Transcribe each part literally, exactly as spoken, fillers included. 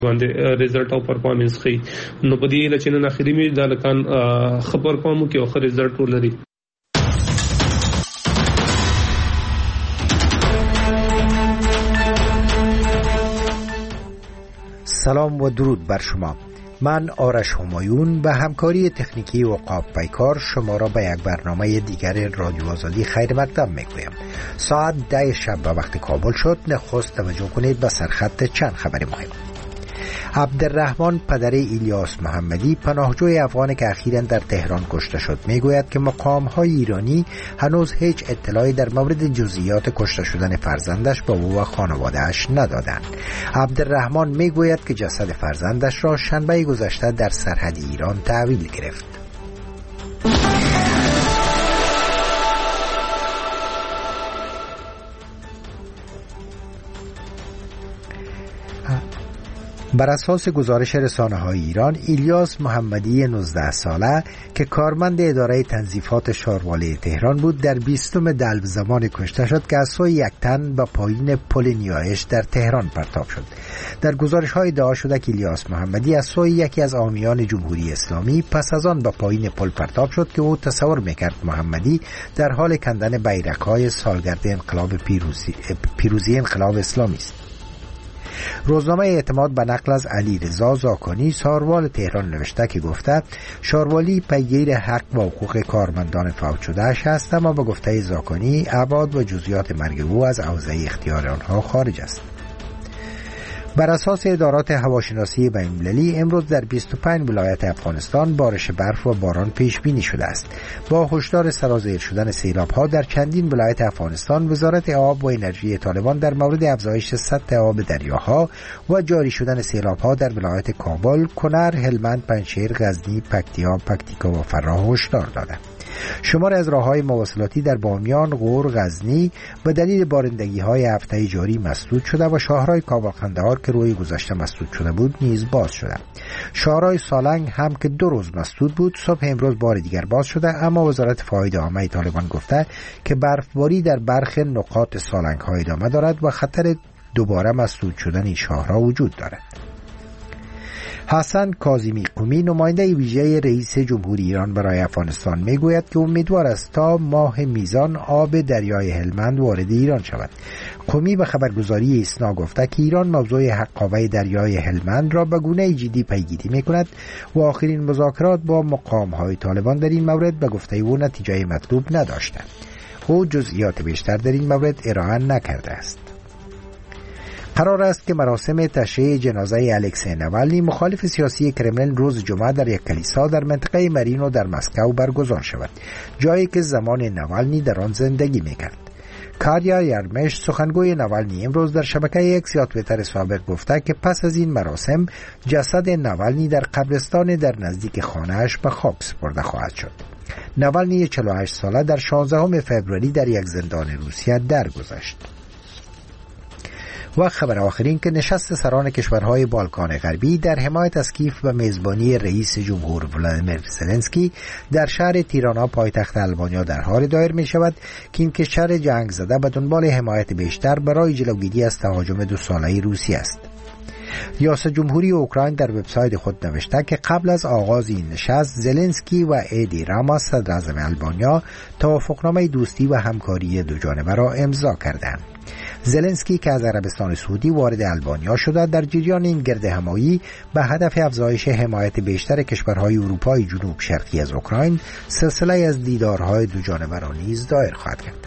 باندې ریزلټ او پرفارمنس خي نو په دې لچې نه اخري می د لکان خبر پامو کې اخر ریزلټ ولري. سلام و درود بر شما. من آرش همایون به همکاری تکنیکی عقاب پیکار شما را به یک برنامه دیگر رادیو آزادی خیر مقدم میگویم. ساعت ده شب به وقت کابل شد. نخست توجه کنید به سرخط چند خبر مهم. عبدالرحمن پدر ایلیاس محمدی پناهجوی افغان که اخیراً در تهران کشته شد میگوید که مقام‌های ایرانی هنوز هیچ اطلاعی در مورد جزئیات کشته شدن فرزندش به او و خانواده‌اش ندادند. عبدالرحمن میگوید که جسد فرزندش را شنبه گذشته در سرحد ایران تحویل گرفت. بر اساس گزارش رسانه‌های ایران، ایلیاس محمدی نوزده ساله که کارمند اداره تنظیفات شاروالی تهران بود در بیستم دلو زمان کشته شد که از سوی یک تن به پایین پل نیایش در تهران پرتاب شد. در گزارش‌های ادعا شده که ایلیاس محمدی از سوی یکی از حامیان جمهوری اسلامی پس از آن به پایین پل پرتاب شد که او تصور می‌کرد محمدی در حال کندن بیرق‌های سالگرد انقلاب پیروزی پیروزی انقلاب اسلامی است. روزنامه اعتماد به نقل از علی رضا زاکانی ساروال تهران نوشته که گفته شاروالی پیگیر حق و حقوق کارمندان فوت شده‌اش است، اما به گفته زاکانی ابعاد و جزئیات مرگ او از حوزه اختیار آنها خارج است. بر اساس ادارات هواشناسی بین‌المللی امروز در بیست و پنج ولایت افغانستان بارش برف و باران پیش بینی شده است. با هشدار سرازیر شدن سیلاب‌ها در چندین ولایت افغانستان، وزارت آب و انرژی طالبان در مورد افزایش سطح آب دریاها و جاری شدن سیلاب‌ها در ولایت کابل، کنر، هلمند، پنجشیر، غزنی، پکتیا، پکتیکا و فراه هشدار داده. شمار از راه‌های مواصلاتی در بامیان، غور، غزنی به دلیل بارندگی‌های هفته جاری مسدود شده و شاهراه کابل قندهار که روی گذشته مسدود شده بود نیز باز شده. شاهراه سالنگ هم که دو روز مسدود بود صبح امروز بار دیگر باز شده، اما وزارت فایده عامه طالبان گفته که برفباری در برخی نقاط سالنگ‌ها ادامه دارد و خطر دوباره مسدود شدن این شاهراه وجود دارد. حسن کاظمی قمی نماینده ویژه رئیس جمهوری ایران برای افغانستان میگوید که امیدوار است تا ماه میزان آب دریای هلمند وارد ایران شود. قمی به خبرگزاری ایسنا گفته که ایران موضوع حقابه دریای هلمند را به گونه جدی پیگیری میکند و آخرین مذاکرات با مقام‌های طالبان در این مورد به گفته او نتیجه مطلوب نداشته. او جزئیات بیشتر در این مورد ارائه نکرده است. قرار است که مراسم تشییع جنازه الکسی نوالنی مخالف سیاسی کرملین روز جمعه در یک کلیسا در منطقه مرینو در مسکو برگزار شود، جایی که زمان نوالنی در آن زندگی میکرد. کاریا یرمش سخنگوی نوالنی امروز در شبکه اکس یا توییتر سابق گفته که پس از این مراسم جسد نوالنی در قبرستان در نزدیک خانه‌اش به خاک سپرده خواهد شد. نوالنی چهل و هشت ساله در شانزدهم فوریه در یک زندان روسیه درگذشت. و خبر آخرین که نشست سران کشورهای بالکان غربی در حمایت از کیف و میزبانی رئیس جمهور ولادیمیر زلنسکی در شهر تیرانا پایتخت آلبانیا در حال دایر می شود که این کشور جنگ زده به دنبال حمایت بیشتر برای جلوگیری از تهاجم دو ساله روسیه است. ریاست جمهوری اوکراین در وبسایت خود نوشته که قبل از آغاز این نشست زلنسکی و ایدی راما صدر اعظم آلبانیا توافقنامه دوستی و همکاری دو جانبه را امضا کردند. زلنسکی که از عربستان سعودی وارد آلبانیا شده در جریان این گرد همایی به هدف افزایش حمایت بیشتر کشورهای اروپای جنوب شرقی از اوکراین سلسله از دیدارهای دو جانبه را نیز دایر خواهد کرد.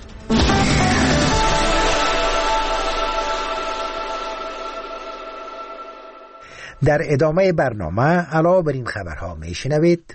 در ادامه برنامه علاوه بر این خبرها میشنوید: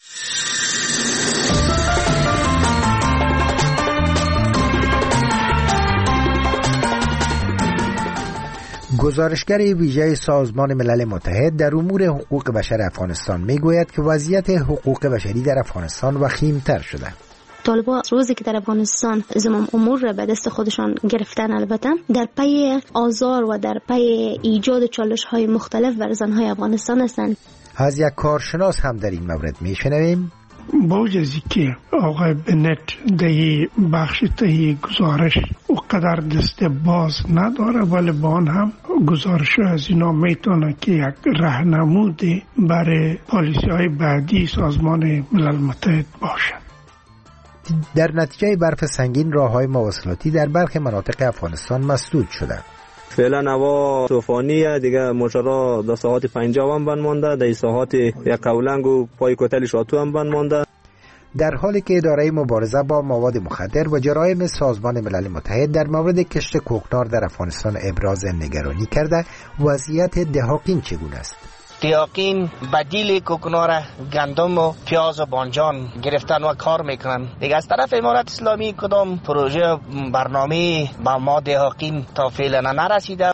گزارشگر ویژه سازمان ملل متحد در امور حقوق بشر افغانستان میگوید که وضعیت حقوق بشری در افغانستان وخیم‌تر شده. طالبان روزی که در افغانستان زمام امور را به دست خودشان گرفتن، البته در پی آزار و در پی ایجاد چالش‌های مختلف بر زن‌های افغانستان هستند. از یک کارشناس هم در این مورد میشنویم. با وجه از که آقای بنت در بخش تهیه گزارش و قدر دست باز نداره، ولی با آن هم گزارش از اینا میتونه که یک راهنمود برای پالیسی های بعدی سازمان ملل متحد باشه. در نتیجه برف سنگین راه‌های مواصلاتی در برخی مناطق افغانستان مسدود شده. فعلا هوا طوفانیه دیگه، مشرا در ساعت پنجاه هم بند مانده، در ساعت یک کولنگ و پای کتل شاتو هم بند مانده. در حالی که اداره مبارزه با مواد مخدر و جرایم سازمان ملل متحد در مورد کشت کوکنار در افغانستان ابراز نگرانی کرده، وضعیت دهاقین چگونه است؟ دهاقین بدیل کوکنار گندم و پیاز و بانجان گرفتن و کار میکنن. دیگه از طرف امارت اسلامی کدام پروژه برنامه با ما دهاقین تا فعلا نرسیده.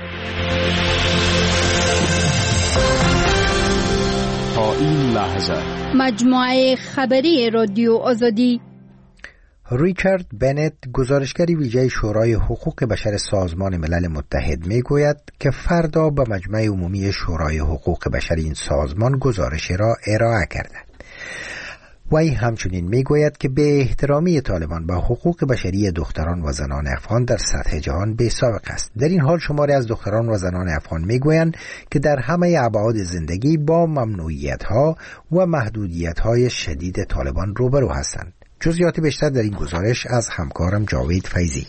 تا این لحظه مجموعه خبری رادیو آزادی. ریچارد بنت، گزارشگر ویژه شورای حقوق بشر سازمان ملل متحد، میگوید که فردا به مجمع عمومی شورای حقوق بشر این سازمان گزارشی را ارائه کرده. وی همچنین میگوید که به احترامی طالبان به حقوق بشری دختران و زنان افغان در سطح جهان بی‌سابقه است. در این حال شماری از دختران و زنان افغان میگویند که در همه ابعاد زندگی با ممنوعیت‌ها و محدودیت‌های شدید طالبان روبرو هستند. جزئیات بیشتر در این گزارش از همکارم جاوید فیضی.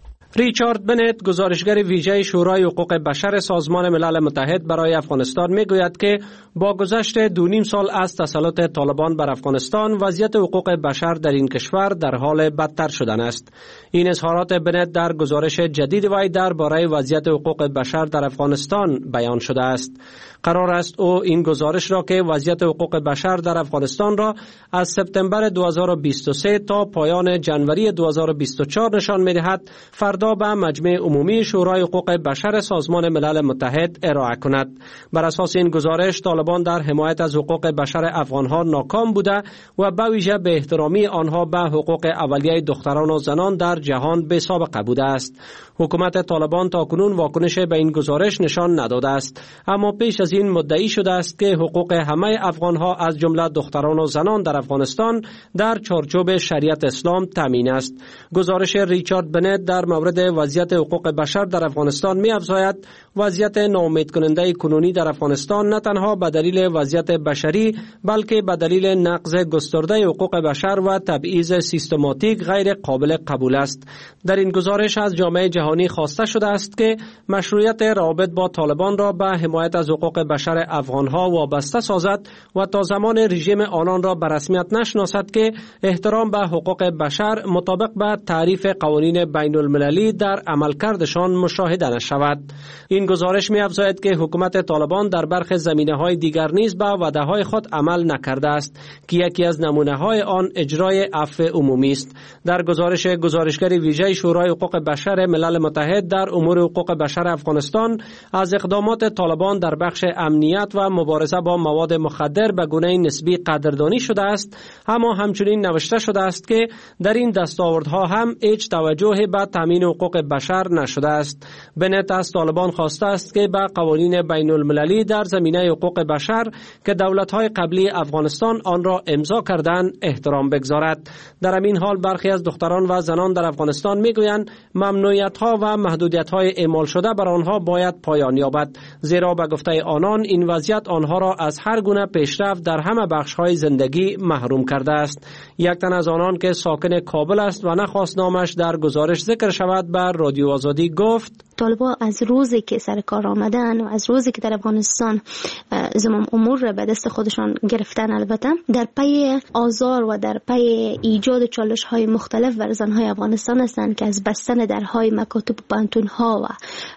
ریچارد بنت، گزارشگر ویژه شورای حقوق بشر سازمان ملل متحد برای افغانستان، میگوید که با گذشت دو نیم سال از تسلط طالبان بر افغانستان، وضعیت حقوق بشر در این کشور در حال بدتر شدن است. این اظهارات بنت در گزارش جدید وی درباره وضعیت حقوق بشر در افغانستان بیان شده است. قرار است او این گزارش را که وضعیت حقوق بشر در افغانستان را از سپتامبر دو هزار و بیست و سه تا پایان جنوری دو هزار و بیست و چهار نشان می‌دهد، فردا به مجمع عمومی شورای حقوق بشر سازمان ملل متحد ارائه کند. بر اساس این گزارش، طالبان در حمایت از حقوق بشر افغانها ناکام بوده و به ویژه به احترامی آنها به حقوق اولیه دختران و زنان در جهان بی‌سابقه بوده است. حکومت طالبان تاکنون واکنش به این گزارش نشان نداده است، اما پیش از این مدعی شده است که حقوق همه افغانها از جمله دختران و زنان در افغانستان در چارچوب شریعت اسلام تامین است. گزارش ریچارد بنت در مورد وضعیت حقوق بشر در افغانستان می‌افزاید وضعیت ناامیدکننده کنونی در افغانستان نه تنها به دلیل وضعیت بشری، بلکه به دلیل نقض گسترده حقوق بشر و تبعیض سیستماتیک غیر قابل قبول است. در این گزارش از جامعه جهانی خواسته شده است که مشروعیت روابط با طالبان را به حمایت از حقوق بشر افغانها وابسته سازد و تا زمان رژیم آنان را به رسمیت نشناسد که احترام به حقوق بشر مطابق به تعریف قوانین بین المللی در عملکردشان مشاهده نشود. این گزارش می‌افزاید که حکومت طالبان در برخی زمینه‌های دیگر نیز به وعده‌های خود عمل نکرده است که یکی از نمونه‌های آن اجرای عفو عمومی است. در گزارش گزارشگر ویژه شورای حقوق بشر ملل متحد در امور حقوق بشر افغانستان از اقدامات طالبان در بخش امنیت و مبارزه با مواد مخدر به گونه نسبی قدردانی شده است، اما همچنین نوشته شده است که در این دستاوردها هم هیچ توجه به تامین حقوق بشر نشده است. بنت از طالبان خواسته است که به قوانین بین المللی در زمینه حقوق بشر که دولت‌های قبلی افغانستان آن را امضا کردند احترام بگذارد. در همین حال برخی از دختران و زنان در افغانستان میگویند ممنوعیت‌ها و محدودیت‌های اعمال شده بر آنها باید پایان یابد، زیرا به گفته آنان این وضعیت آنها را از هر گونه پیشرفت در همه بخش‌های زندگی محروم کرده است. یک تن از آنان که ساکن کابل است و نخواست نامش در گزارش ذکر شود بر رادیو آزادی گفت: طالبان از روزی که سر کار آمدن و از روزی که در افغانستان زمام امور را به دست خودشان گرفتن، البته در پی آزار و در پی ایجاد چالش های مختلف بر زنهای افغانستان هستند که از بستن درهای مکاتب و پانتون ها و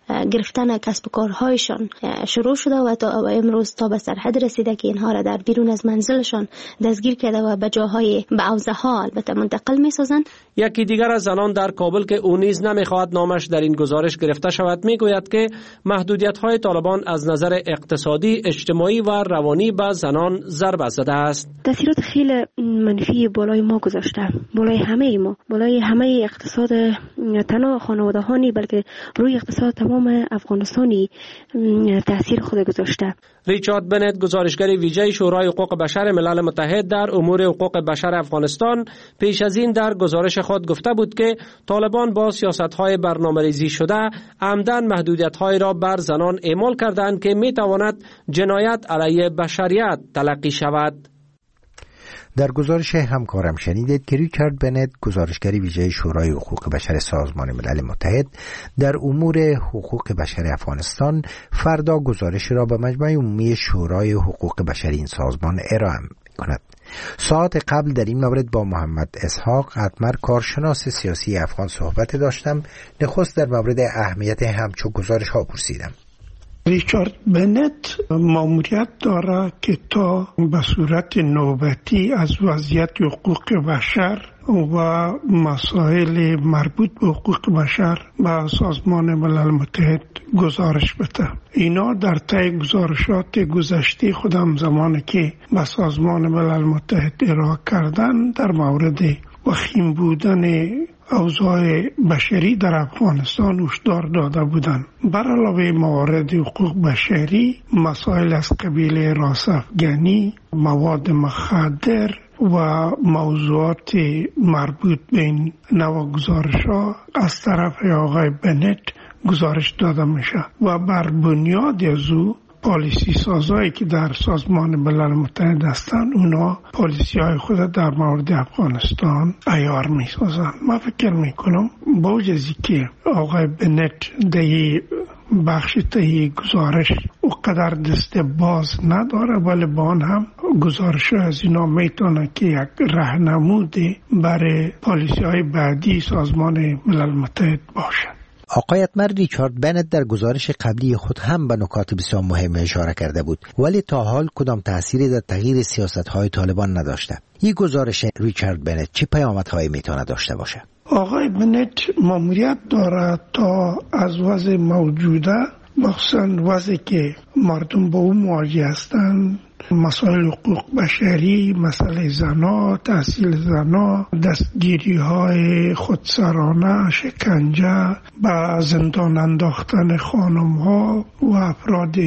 گرفتن کسب و کارهایشان شروع شده و تا امروز تا به سرحد رسیده که اینها را در بیرون از منزلشان دستگیر کرده و به جاهای به اوضاع ها البته منتقل می سازند. یکی دیگر از زنان در کابل که او نیز نمیخواهد نامش در این گزارش گرفته گرفته شود میگوید که محدودیت‌های طالبان از نظر اقتصادی، اجتماعی و روانی به زنان ضربه زده است. تاثیرات خیلی منفی بالای ما گذاشته، بالای همه ما، بالای همه اقتصاد تنها خانواده‌هانی بلکه روی اقتصاد تمام افغانستانی تاثیر خود گذاشته. ریچارد بنت، گزارشگر ویژه شورای حقوق بشر ملل متحد در امور حقوق بشر افغانستان، پیش از این در گزارش خود گفته بود که طالبان با سیاست‌های برنامه‌ریزی شده عمدن محدودیت‌های را بر زنان اعمال کردند که می‌تواند جنایت علیه بشریت تلقی شود. در گزارش همکارم شنیدید که ریچارد بنت، گزارشگر ویژه شورای حقوق بشر سازمان ملل متحد در امور حقوق بشر افغانستان، فردا گزارش را به مجمع عمومی شورای حقوق بشر این سازمان ارائه می‌کند. ساعت قبل در این مورد با محمد اسحاق اتمر، کارشناس سیاسی افغان، صحبت داشتم. نخست در مورد اهمیت همچون گزارش ها پرسیدم. ریچارد بنت ماموریت داره که تا به صورت نوبتی از وضعیت حقوق بشر و مسائل مربوط به حقوق بشر به سازمان ملل متحد گزارش بده. اینا در طی گزارشات گذشته خودم زمانی که به سازمان ملل متحد ارائه کردن در مورد وخیم بودن اوضاع بشری در افغانستان هشدار داده بودند. بر علاوه موارد حقوق بشری، مسائل از قبیل حراس افغانی، مواد مخدر و موضوعات مربوط به این نوع گزارش‌ها از طرف آقای بنت گزارش داده میشه و بر بنیاد از او پالیسی سازایی که در سازمان ملل متحد هستند اونا پالیسی های خود در مورد افغانستان عیار می سازند. من فکر می کنم با وجودی که آقای بنت در بخش تهی گزارش او قدر دست باز نداره، ولی با آن هم گزارش از اینا میتونه که یک راهنمودی برای پالیسی های بعدی سازمان ملل متحد باشه. آقای اتمر، ریچارد بنت در گزارش قبلی خود هم به نکات بسیار مهم اشاره کرده بود، ولی تا حال کدام تأثیری در تغییر سیاست‌های طالبان نداشته. این گزارش ریچارد بنت چه پیامدهایی میتونه داشته باشه؟ آقای بنت ماموریت داره تا از وضع موجوده، مخصوصا وضعی که مردم با اون مواجه هستند، مسائل حقوق بشری، مسئله زنا، تحصیل زنا، دستگیری های خودسرانه، شکنجه، به زندان انداختن خانم ها و افراد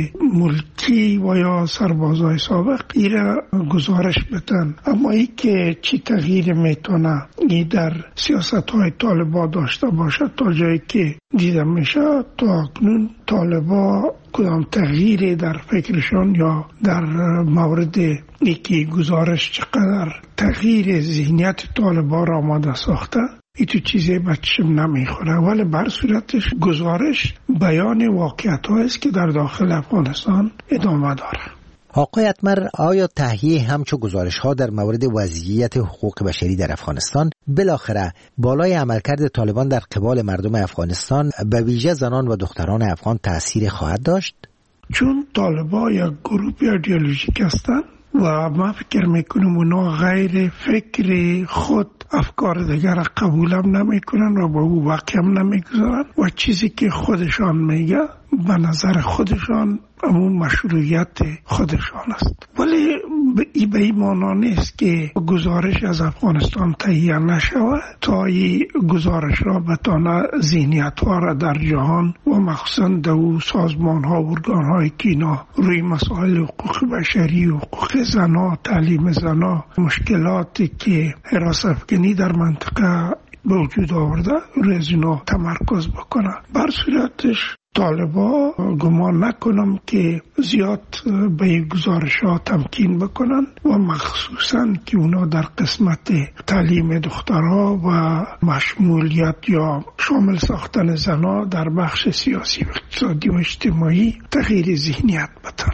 ملکی و یا سربازای سابق، ایره گزارش بدن. اما ای که چی تغییر میتونه ای در سیاست های طالبان داشته باشه، تا جایی که دیده میشه تا اکنون طالبان کدام تغییری در فکرشان یا در مورد یکی گزارش چقدر تغییر ذهنیت طالبان را آماده ساخته، ای تو چیزی بچشم نمیخوره، ولی بر صورتش گزارش بیان واقعیت هاییست که در داخل افغانستان ادامه داره. آقای اتمر، آیا تهیه همچو گزارش ها در مورد وضعیت حقوق بشری در افغانستان بالاخره بالای عملکرد طالبان در قبال مردم افغانستان به ویژه زنان و دختران افغان تأثیر خواهد داشت؟ چون طالبان یک گروه ایدئولوژیک هستند و من فکر میکنم اونا غیر فکر خود افکار دیگر را قبول هم نمی کنن و با او واقع هم نمی گذارن و چیزی که خودشان میگه به نظر خودشان همون مشروعیت خودشان است. ولی به این معنا نیست که گزارش از افغانستان تهیه نشود تا این گزارش را بتانه ذهنیت ها را در جهان و مخصوصا در سازمان ها و ارگان های که اینا روی مسائل حقوق بشری، حقوق زنا، تعلیم زنا، مشکلاتی که حراس افغانی در منطقه به وجود آورده روی از اینا تمرکز بکنه. بر صورتش طالبا گمان نکنم که زیاد به این گزارش ها تمکین بکنن و مخصوصا که اونا در قسمت تعلیم دخترها و مشمولیت یا شامل ساختن زنها در بخش سیاسی و اقتصادی و اجتماعی تغییر ذهنیت بدن.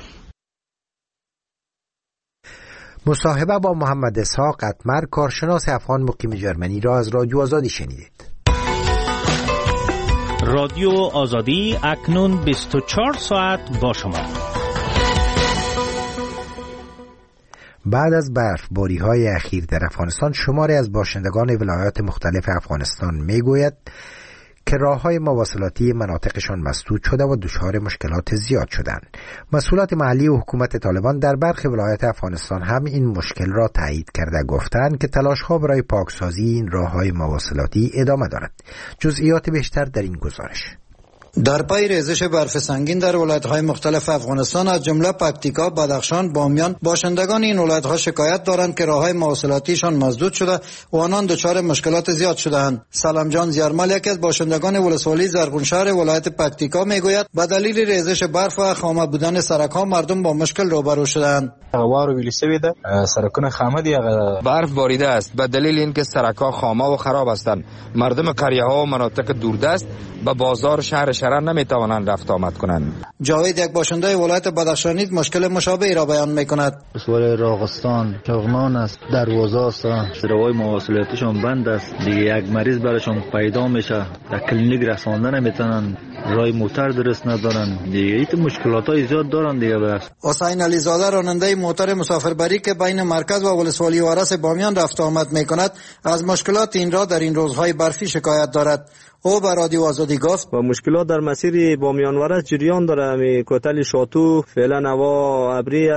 مصاحبه با محمد اسحاق اتمر، کارشناس افغان مقیم جرمنی را از رادیو آزادی شنیدید. رادیو آزادی اکنون بیست و چهار ساعت با شما. بعد از برفباری‌های اخیر در افغانستان، شماری از باشندگان ولایات مختلف افغانستان میگوید که راههای مواصلاتی مناطقشان مسدود شده و دچار مشکلات زیاد شدند. مسئولات محلی و حکومت طالبان در برخی ولایات افغانستان هم این مشکل را تایید کرده گفتند که تلاش‌ها برای پاکسازی این راههای مواصلاتی ادامه دارد. جزئیات بیشتر در این گزارش. در پی ریزش برف سنگین در ولایت‌های مختلف افغانستان از جمله پکتیکا، بدخشان، بامیان، باشندگان این ولایت‌ها شکایت دارند که راههای مواصلاتیشان مسدود شده و آنان دچار مشکلات زیاد شده‌اند. سلام جان زیارمل یکی از باشندگان ولسوالی زرغونشهر ولایت پکتیکا میگوید به دلیل ریزش برف و خامه بودن سرک‌ها مردم با مشکل روبرو شده‌اند. هوا رو ویلیسه ده سرکونه خامه دی برف باریده است. به دلیل اینکه سرک‌ها خامه و خراب هستند، مردم قریه‌ها و مناطق دوردست به بازار شهر شهر نمیتوانند رفت آمد کنند. جاوید یک باشنده ولایت بدخشان مشکل مشابهی را بیان میکند. ولایت راغستان چغمان است، دروازه است، راههای مواصلاتیشون بند است. دیگه یک مریض براشون پیدا میشه، در کلینیک رسانده نمیتونن، راه موتر درست ندارن. دیگه ایت مشکلاتای زیاد دارن دیگه. بس حسین علی زاده راننده موتر مسافربری که بین مرکز و ولسوالی وارث بامیان رفت آمد میکند، از مشکلات این را در این روزهای برفی شکایت دارد. او به رادیو آزادی گفت و مشکلات در مسیر بامیان ورس جریان داره. می کوتل شاتو فعلا هوا ابری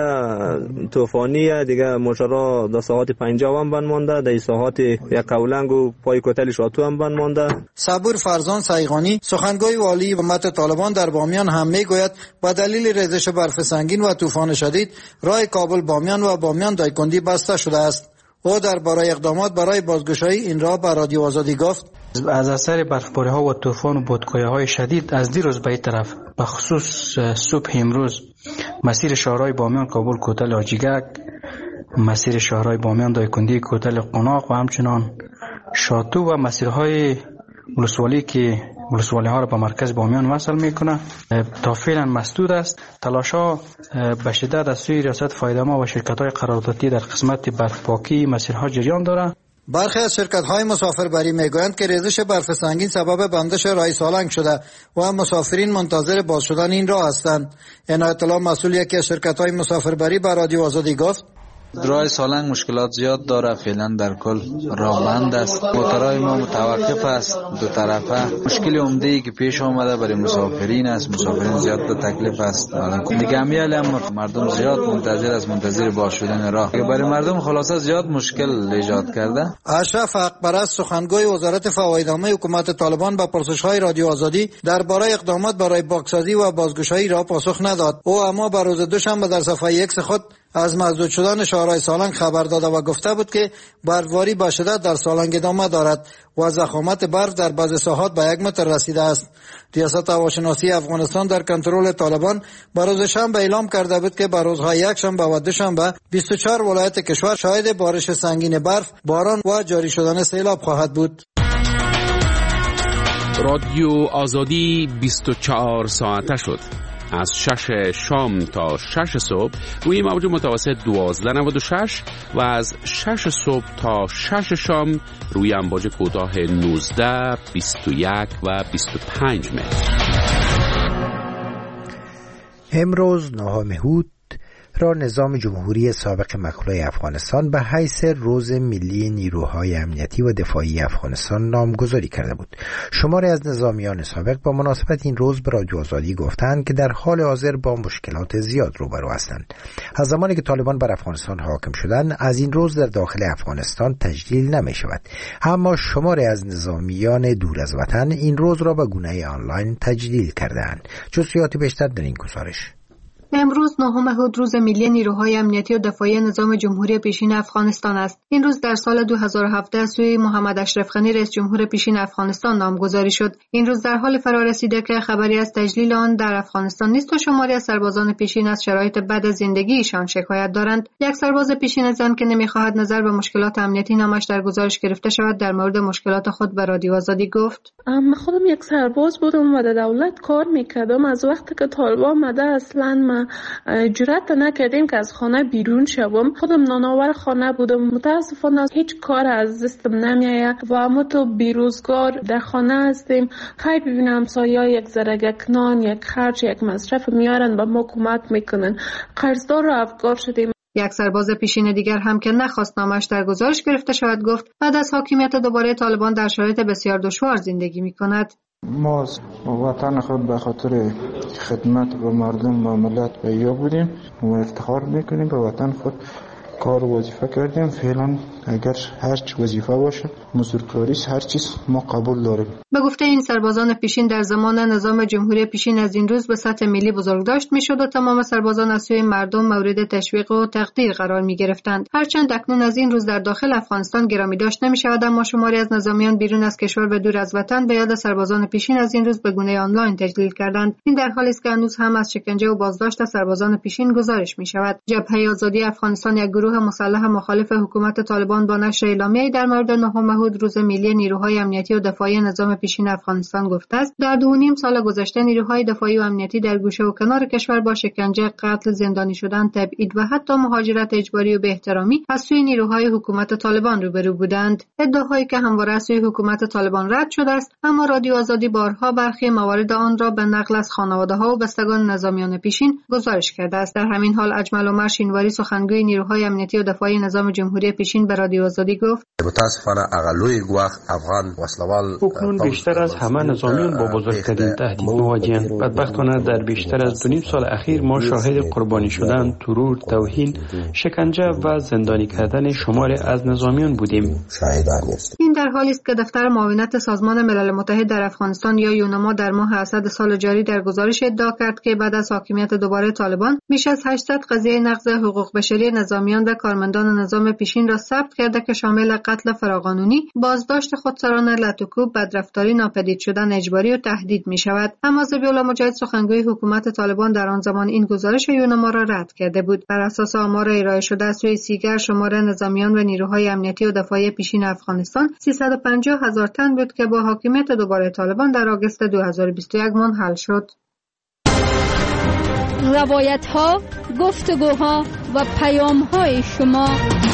طوفانی دیگه مشرا در ساعت پنجاه هم بند مانده، در ساعت یک قولنگ و پای کوتل شاتو هم بند مانده. صبور فرزان سیغانی سخنگوی والی حکومت طالبان در بامیان هم میگوید با دلیل ریزش برف سنگین و طوفان شدید راه کابل بامیان و بامیان دایکندی بسته شده است. او درباره اقدامات برای بازگشایی این راه به رادیو آزادی گفت از اثر برفباری ها و طوفان و بادکوی های شدید از دیروز به این طرف به خصوص صبح امروز مسیر شهرهای بامیان کابل کوتل آجیگک، مسیر شهرهای بامیان دایکندی کوتل قناق و همچنان شاتو و مسیرهای ولسوالی که ولسوالی ها را به مرکز بامیان وصل میکنه تا فعلا مسدود است. تلاش ها به شدت از سوی ریاست فایده‌ما و شرکت های قراردادی در قسمت برفپاکی مسیرها جریان داره. برخی از شرکت‌های مسافربری میگویند که ریزش برف سنگین سبب بندش راه سالنگ شده و مسافرین منتظر باز شدن این راه هستند. این اطلاع مسئول یکی از شرکت‌های مسافربری به رادیو آزادی گفت راه سالنگ مشکلات زیاد داره، فعلا در کل راه بند است، موترهای ما متوقف است دو طرفه. مشکل عمده‌ای که پیش آمده برای مسافرین است، مسافرین زیاد به تکلیف است. دیگه امیال هم مردم زیاد منتظر است، منتظر باز شدن راه که برای مردم خلاصه زیاد مشکل ایجاد کرده. اشرف حقپرست سخنگوی وزارت فوایدنامه حکومت طالبان به پرسش‌های رادیو آزادی درباره اقدامات برای پاکسازی و بازگشایی را پاسخ نداد. او اما به روز دوشنبه در صفحه ایکس خود از مسدود شدن شهرهای سالنگ خبر داده و گفته بود که برفباری به شدت در سالنگ ادامه دارد و ضخامت برف در بعضی ساحات به یک متر رسیده است. ریاست هواشناسی افغانستان در کنترل طالبان به روز شنبه اعلام کرده بود که به روزهای یک شنبه و دوشنبه بیست و چهار ولایت کشور شاهد بارش سنگین برف، باران و جاری شدن سیلاب خواهد بود. رادیو آزادی بیست و چهار ساعته شد. از شش شام تا شش صبح روی موج متوسط دوازده نود و شش و از شش صبح تا شش شام روی امواج کوتاه نوزده، بیست و یک و بیست و پنج متر. امروز نهم هود را نظام جمهوری سابق مخلوع افغانستان به حیث روز ملی نیروهای امنیتی و دفاعی افغانستان نامگذاری کرده بود. شماری از نظامیان سابق با مناسبت این روز به رادیو آزادی گفتند که در حال حاضر با مشکلات زیاد روبرو هستند. از زمانی که طالبان بر افغانستان حاکم شدند از این روز در داخل افغانستان تجلیل نمی شود، اما شماری از نظامیان دور از وطن این روز را به گونه آنلاین تجلیل کردند. جزئیات بیشتر در این گزارش. امروز نهم هود روز ملی نیروهای امنیتی و دفاعی نظام جمهوری پیشین افغانستان است. این روز در سال دو هزار و هفده از سوی محمد اشرف غنی رئیس جمهور پیشین افغانستان نامگذاری شد. این روز در حال فرارسیده که خبری از تجلیل آن در افغانستان نیست و شماری از سربازان پیشین از شرایط بد زندگیشان شکایت دارند. یک سرباز پیشین زن که نمی‌خواهد نظر به مشکلات امنیتی نامش در گزارش گرفته شود در مورد مشکلات خود به رادیو آزادی گفت: من خودم یک سرباز بودم و در دولت کار می‌کردم. از وقتی که طالبان آمده اصلاً جرأت نکردیم که از خانه بیرون شوم. خودم نانآور خانه بودم. متاسفانه هیچ کار از دستم نمیآید و ما تو بیروزگار در خانه هستیم. خیلی ببینم سایه یک ذره نان، یک خرج، یک مصرف میارن و ما کمک میکنن. قرضدار و افگار شدیم. یک سرباز پیشین دیگر هم که نخواست نامش در گزارش گرفته شود گفت بعد از حاکمیت دوباره طالبان در شرایط بسیار دشوار زندگی میکند. ما وطن خود به خاطر خدمت به مردم و ملت به یا بودیم و افتخار میکنیم به وطن خود. کار و وظیفه کردیم. فعلا اگر هر چی وظیفه باشه مزدورکاری هر چیز ما قبول داریم. به گفته این سربازان پیشین در زمان نظام جمهوری پیشین از این روز به سطح ملی بزرگداشت میشد و تمام سربازان از سوی مردم مورد تشویق و تقدیر قرار می گرفتند. هرچند اکنون از این روز در داخل افغانستان گرامی داشت نمی شود، اما شماری از نظامیان بیرون از کشور به دور از وطن به یاد سربازان پیشین از این روز به گونه آنلاین تجلیل کردند. این در حالی است که هنوز هم از شکنجه و بازداشت سربازان پیشین گزارش می شود. جبهه آزادی افغانستان، یک گروه مسلح مخالف حکومت طالبان، با نشر اعلامیه‌ای در مورد نهم مهود روز ملی نیروهای امنیتی و دفاعی نظام پیشین افغانستان گفته است در دو و نیم سال گذشته نیروهای دفاعی و امنیتی در گوشه و کنار کشور با شکنجه، قتل، زندانی شدن، تبعید و حتی مهاجرت اجباری و بی‌احترامی از سوی نیروهای حکومت طالبان روبرو بودند. ادعاهایی که همواره از سوی حکومت طالبان رد شده است، اما رادیو آزادی بارها برخی موارد آن را به نقل از خانواده‌ها و بستگان نظامیان پیشین گزارش کرده است. در همین حال اجمل عمر شینواری، سخنگوی نیروهای امنیتی و دفاعی نظام جمهوری پیشین، به رادیو آزادی گفت: متاسفانه اقلوی گواه افغان وسلوال اکنون بیشتر از همه نظامیان با بزرگترین تهدید مواجهند. بدبختانه در بیشتر از دو نیم سال اخیر ما شاهد قربانی شدن، ترور، توهین، شکنجه و زندانی کردن شماری از نظامیان بودیم. این در حالی است که دفتر معاونت سازمان ملل متحد در افغانستان یا یونما در ماه اسد سال جاری در گزارش ادعا کرد که بعد از حاکمیت دوباره طالبان بیش از هشتصد قضیه نقض حقوق بشری نظامیان و کارمندان نظام پیشین را ثبت کرده که شامل قتل فراقانونی، بازداشت خودسرانه، لطوکوب، بدرفتاری، ناپدید شدن اجباری و تهدید می شود. اما ذبیح‌الله مجاهد، سخنگوی حکومت طالبان، در آن زمان این گزارش یونما را رد کرده بود. بر اساس آمار ارائه شده از سوی سیگر، شمار نظامیان و نیروهای امنیتی و دفاعی پیشین افغانستان سیصد و پنجاه هزار تن بود که با حاکمیت دوباره طالبان در آگوست دو هزار و بیست و یک منحل شد. روایت‌ها، گفتگوها و پیام‌های شما.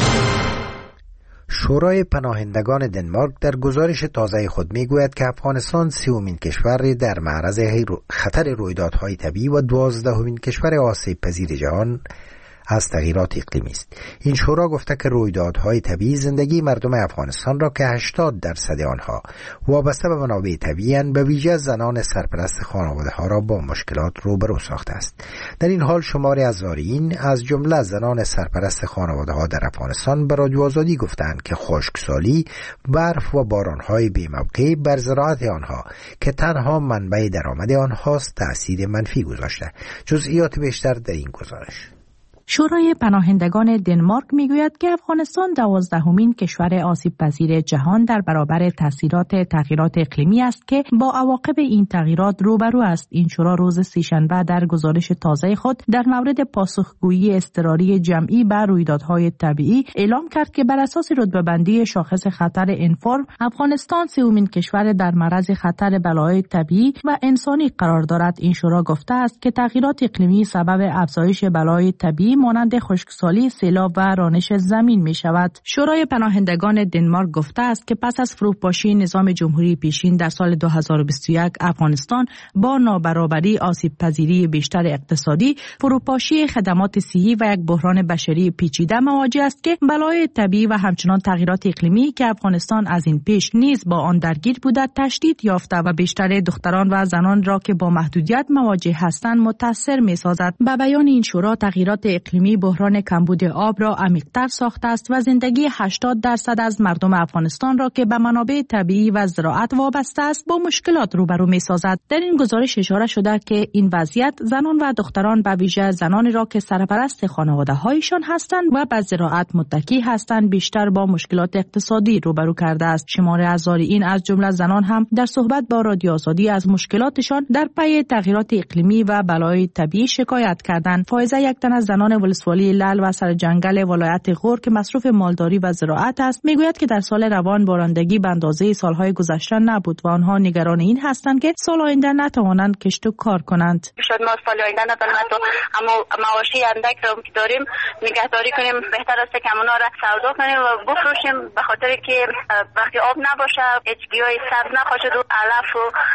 شورای پناهندگان دنمارک در گزارش تازه خود میگوید که افغانستان سومین کشور در معرض خطر رویدادهای طبیعی و دوازدهمین کشور آسیب پذیر جهان از تغییرات اقلیمی است. این شورا گفته که رویدادهای طبیعی زندگی مردم افغانستان را که هشتاد درصد آنها وابسته به منابع طبیعی به ویژه زنان سرپرست خانواده ها را با مشکلات روبرو ساخته است. در این حال شماری از زائرین از جمله زنان سرپرست خانواده ها در افغانستان به رادیو آزادی گفتند که خشکسالی، برف و بارانهای بی‌موقع بر زراعت آنها که تنها منبع درآمد آنهاست تأثیر منفی گذاشته. جزئیات بیشتر در این گزارش. شورای پناهندگان دنمارک میگوید که افغانستان دوازدهمین کشور آسیب پذیر جهان در برابر تاثیرات تغییرات اقلیمی است که با عواقب این تغییرات روبرو است. این شورا روز سه‌شنبه در گزارش تازه خود در مورد پاسخگویی اضطراری جمعی بر رویدادهای طبیعی اعلام کرد که بر اساس رتبه‌بندی شاخص خطر انفورم، افغانستان سومین کشور در معرض خطر بلایای طبیعی و انسانی قرار دارد. این شورا گفته است که تغییرات اقلیمی سبب افزایش بلای طبیعی مانند خشکسالی، سیلاب و رانش زمین می شود. شورای پناهندگان دنمارک گفته است که پس از فروپاشی نظام جمهوری پیشین در سال دو هزار و بیست و یک، افغانستان با نابرابری، آسیب پذیری بیشتر اقتصادی، فروپاشی خدمات صحی و یک بحران بشری پیچیده مواجه است که بلای طبیعی و همچنان تغییرات اقلیمی که افغانستان از این پیش نیز با آن درگیر بوده تشدید یافته و بیشتر دختران و زنان را که با محدودیت مواجه هستند متاثر می سازد. به بیان این شورا، تغییرات اقلیمی بحران کمبود آب را عمیق‌تر ساخته است و زندگی هشتاد درصد از مردم افغانستان را که به منابع طبیعی و زراعت وابسته است با مشکلات روبرو می‌سازد. در این گزارش اشاره شده که این وضعیت زنان و دختران به ویژه زنانی را که سرپرست خانواده‌هایشان هستند و به زراعت متکی هستند بیشتر با مشکلات اقتصادی روبرو کرده است. شماری از زائرین از جمله زنان هم در صحبت با رادیو آزادی از مشکلاتشان در پی تغییرات اقلیمی و بلای طبیعی شکایت کردند. فائزه، یک تن از زنان ولسوالی لعل و سرجنگل ولایت غور که مصروف مالداری و زراعت است، میگوید که در سال روان بارندگی به اندازه سالهای گذشته نبود و آنها نگران این هستند که سال آینده نتوانند کشت و کار کنند. شاید ما سال آینده نتوانند اما مواشی اندک رو که داریم نگهداری کنیم، بهتر است که اونا را سودا کنیم و بفروشیم، به خاطر که وقتی آب نباشه هیچ گیاهی سبز نخواهد و علف و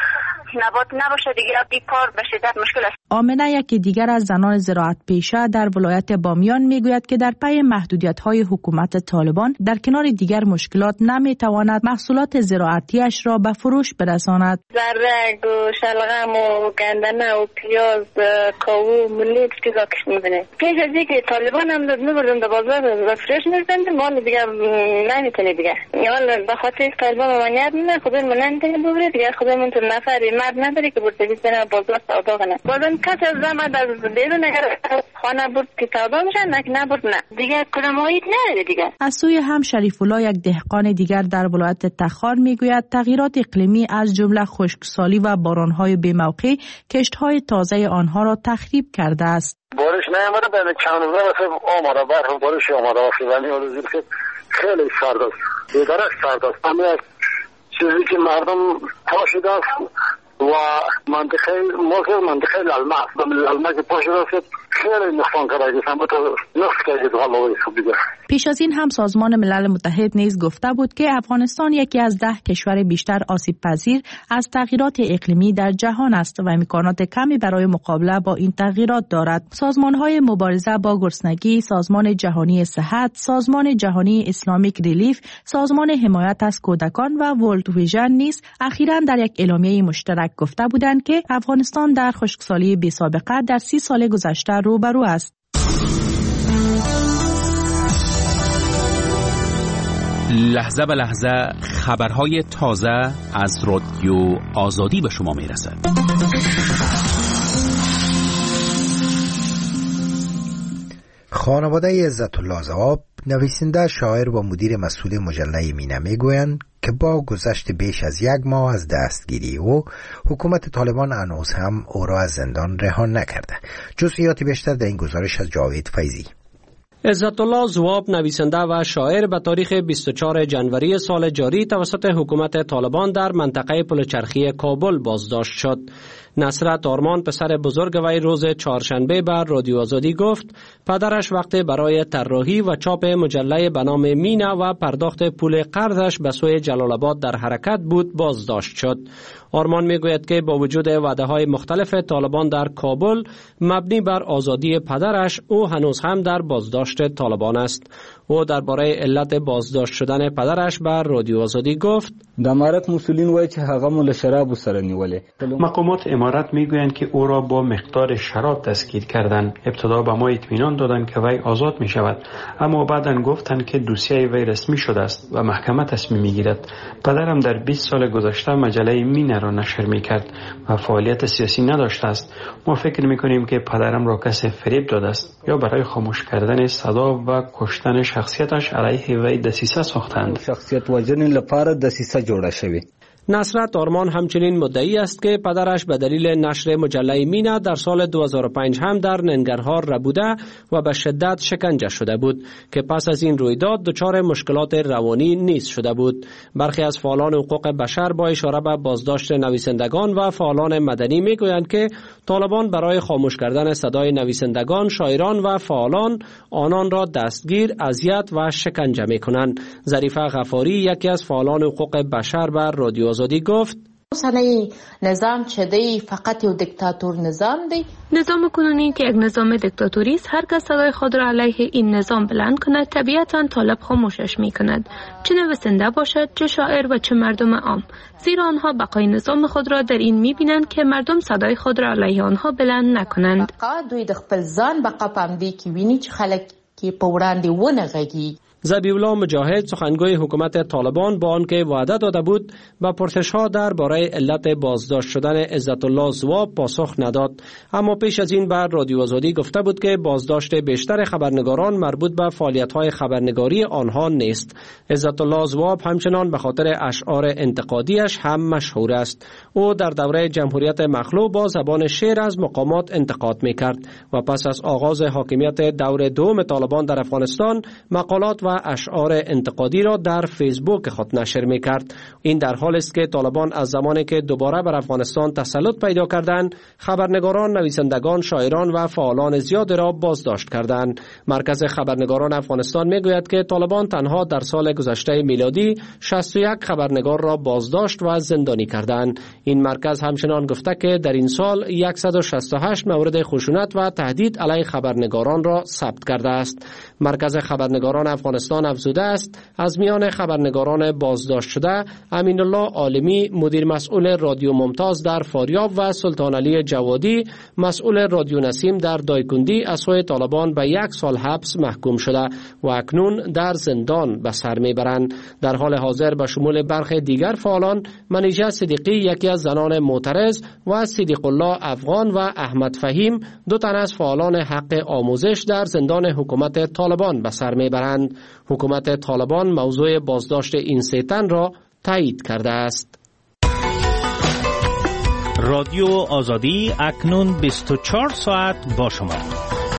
نبات نباشه دیگه این کار به شدت مشکل است. آمنه یکی دیگر از زنان زراعت پیشه در ولایت بامیان میگوید که در پی محدودیت‌های حکومت طالبان در کنار دیگر مشکلات نمیتواند محصولات زراعتیش را به فروش برساند. زرد و شلغم و گندنه و پیاز کاهو ملی چیزا کش می‌بینه. پیش از اینکه طالبان هم می‌بردن در بازار و فروش می‌کردن مال دیگه نمیتونه دیگه. یال به خاطر طالبان مانعت نه خودمون مننده بوده دیگه خودمون تو نفری مرد نداره که برده بیسن بازار سودا کنه. بازم کس از زمان از بیرون اگر خانه برد که سودا میشن نه نبرد نه دیگه کلمه‌ای نداره دیگه. از سوی هم شریف الله یک دهقان دیگر در ولایت تخار میگوید تغییرات اقلیمی از جمله خشکسالی و باران‌های بی‌موقع کشت‌های تازه آنها را تخریب کرده است. بارش نیامده به چند روز است آماده برف بارش آماده است ولی حالا خیلی سرد است. بی‌درک سرد است. همین چیزی که مردم پاشیده است و منطقه موقع منطقه لالما لالما که پاشیده است خیلی نقصان کرده است. هم تو نقص کرده حالا دیگه. پیش از این هم سازمان ملل متحد نیز گفته بود که افغانستان یکی از ده کشور بیشتر آسیب پذیر از تغییرات اقلیمی در جهان است و امکانات کمی برای مقابله با این تغییرات دارد. سازمان‌های مبارزه با گرسنگی، سازمان جهانی صحت، سازمان جهانی اسلامیک ریلیف، سازمان حمایت از کودکان و ورلد ویژن نیز اخیراً در یک اعلامیه مشترک گفته بودند که افغانستان در خشکسالی بی‌سابقه در سی سال گذشته روبرو است. لحظه به لحظه خبرهای تازه از رادیو آزادی به شما میرسد. خانواده عزت الله زواب، نویسنده، شاعر و مدیر مسئول مجله مینه میگویند که با گذشت بیش از یک ماه از دستگیری او، حکومت طالبان هنوز هم او را از زندان رها نکرده. جزئیات بیشتر در این گزارش از جاوید فیضی. عزت الله زواب، نویسنده و شاعر، به تاریخ بیست و چهارم ژانویه سال جاری توسط حکومت طالبان در منطقه پلچرخی کابل بازداشت شد. نصرت آرمان، پسر بزرگ وی، روز چهارشنبه بر رادیو آزادی گفت پدرش وقتی برای طراحی و چاپ مجله به نام مینه و پرداخت پول قرضش به سوی جلال آباد در حرکت بود بازداشت شد. آرمان میگوید که با وجود وعده‌های مختلف طالبان در کابل مبنی بر آزادی پدرش، او هنوز هم در بازداشت طالبان است. او درباره علت بازداشت شدن پدرش بر رادیو آزادی گفت: د امارت مسئولین وایي چې هغه مو له شرابو سره نیولې. مقامات امارت میگویند که او را با مقدار شراب دستگیر کردند. ابتدا به ما اطمینان دادند که وی آزاد می شود، اما بعداً گفتند که دوسیه وی رسمی شده است و محکمه تصمیم میگیرد. پدرم در بیست سال گذشته مجله مینه را نشر میکرد و فعالیت سیاسی نداشته است. ما فکر میکنیم که پدرم را کسی فریب داده است یا برای خاموش کردن صدا و کشتن شخصیتش علیه وی دسیسه ساختند. شخصیت وژنې لپاره دسیسه جوړه شوې. نصرت آرمان همچنین مدعی است که پدرش به دلیل نشر مجله مینه در سال دو هزار و پنج هم در ننگرهار ربوده و به شدت شکنجه شده بود که پس از این رویداد دچار مشکلات روانی نیز شده بود. برخی از فعالان حقوق بشر با اشاره به بازداشت نویسندگان و فعالان مدنی میگویند که طالبان برای خاموش کردن صدای نویسندگان، شاعران و فعالان آنان را دستگیر، اذیت و شکنجه میکنند. ظریفه غفاری، یکی از فعالان حقوق بشر، بر رادیو آزادی گفت: اوسنی نظام چې دی فقط یو دیکتاتور نظام دی. نظام کنونی که یک نظام دیکتاتوری است، هر کس صدای خود را علیه این نظام بلند کند طبیعتاً طالب خاموشش می کند، چه نویسنده باشد، چه شاعر و چه مردم عام، زیرا آنها بقای نظام خود را در این می بینند که مردم صدای خود را علیه آنها بلند نکنند. بقا دوی د خپل ځان بقا پام دی کې ویني چې خلک کې په وړاندې ونه غږیږي. ذبیح الله مجاهد، سخنگوی حکومت طالبان، با آنکه وعده داده بود به پرسش‌ها درباره علت بازداشت شدن عزت الله زواب پاسخ نداد، اما پیش از این بر رادیو آزادی گفته بود که بازداشت بیشتر خبرنگاران مربوط به فعالیت‌های خبرنگاری آنها نیست. عزت الله زواب همچنان به خاطر اشعار انتقادیش هم مشهور است. او در دوره جمهوریت مخلوع با زبان شعر از مقامات انتقاد می‌کرد و پس از آغاز حاکمیت دور دوم طالبان در افغانستان مقالات و و اشعار انتقادی را در فیسبوک خود نشر می کرد. این در حالی است که طالبان از زمانی که دوباره بر افغانستان تسلط پیدا کردند، خبرنگاران، نویسندگان، شاعران و فعالان زیاد را بازداشت کردند. مرکز خبرنگاران افغانستان می گوید که طالبان تنها در سال گذشته میلادی شصت و یک خبرنگار را بازداشت و زندانی کردند. این مرکز همچنان گفته که در این سال صد و شصت و هشت مورد خشونت و تهدید علیه خبرنگاران را ثبت کرده است. مرکز خبرنگاران افغانستان افزوده است از میان خبرنگاران بازداشت شده امین الله عالمی مدیر مسئول رادیو ممتاز در فاریاب و سلطان علی جوادی مسئول رادیو نسیم در دایکندی از سوی طالبان به یک سال حبس محکوم شده و اکنون در زندان به سر میبرند. در حال حاضر به شمول برخی دیگر فعالان منیژه صدیقی یکی از زنان معترض و صدیق الله افغان و احمد فهیم دو تن از فعالان حق آموزش در زندان حکومت طالبان به سر میبرند. حکومت طالبان موضوع بازداشت این سه تن را تایید کرده است. رادیو آزادی اکنون بیست و چهار ساعت با شما.